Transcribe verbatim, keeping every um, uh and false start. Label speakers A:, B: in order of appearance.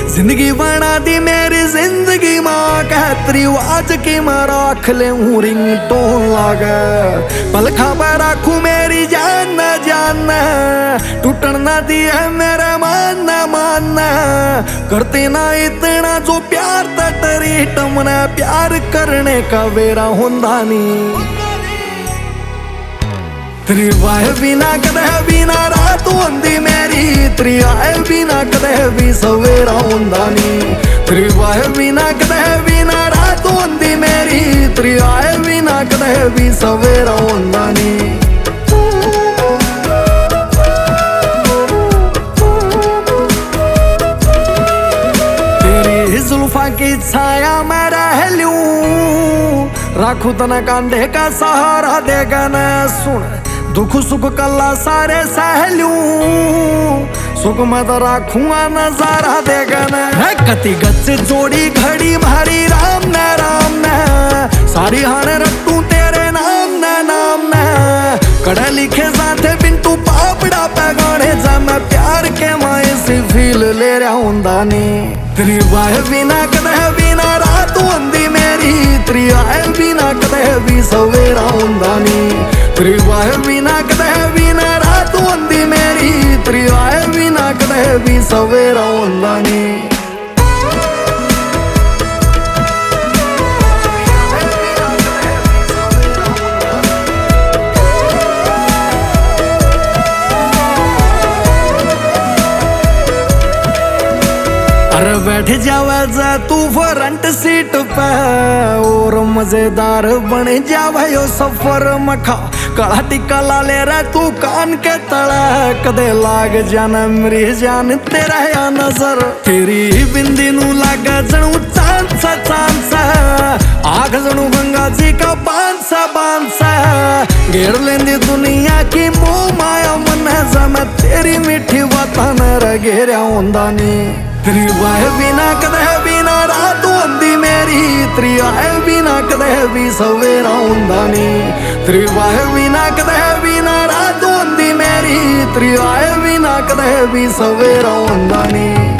A: जिंदगी बना दी मेरी जिंदगी माँ कह रिवाज की मैं राख ले हूँ रिंग टोन लागे पलखा पर राखू मेरी जान जान टूटन ना दी है मेरे मान मान करते ना इतना जो प्यार तटरी टमने प्यार करने का वेरा होंदा नहीं तेरी वाह बिना कदे बिना रात होंदी मेरी तेरी आए बिना कदे भी सवेरा होंदा नी तेरी वाह बिना कदे बिना रात होंदी मेरी तेरी आए बिना कदे भी सवेरा होंदा नी तेरी जुल्फा की छाया मैं रह लूं राखू तना कांधे का सहारा देगा न सुन दुख सुख कल्ला सारे सह लूं सुख मैं तो राखूंगा नजारा देगा न कति गच जोड़ी घड़ी भारी राम न राम न सारी हाने रखूं तेरे नाम न नाम न कड़े लिखे साथे बिंटू पापड़ा पैगाने जा मैं प्यार के माए से फील ले रहा हुंदा नी तेरी वाह बिना कदे बिना रात होंदी मेरी तेरी आए बिना कदे भी सवेरा हुंदा नी तेरी वाह बिना कदे बिना रात होंदी मेरी तेरी आए बिना कदे भी सवेरा हुंदा नी अरे बैठ जावे जा तू फ्रंट सीट पे और मजेदार बन जावे यो सफर मखा काला टिक्का ला ले रहा तू कान के तला कदे लाग जाना मेरी जान तेरा या नजर तेरी बिंदी नू लागे जणू चांद सा चांद सा आग जणू गंगा जी का बांध सा बांध सा घेर लेंदी दुनिया की मोह माया मन जा मैं तेरी मीठी बातां न घेरिया होंदा नी तेरी वाह बिना कदे बिना रात होंदी मेरी तेरी आए बिना कदे भी सवेरा होंदा नी तेरी वाह बिना कदे बिना रात होंदी मेरी तेरी आए बिना कदे भी सवेरा होंदा नी।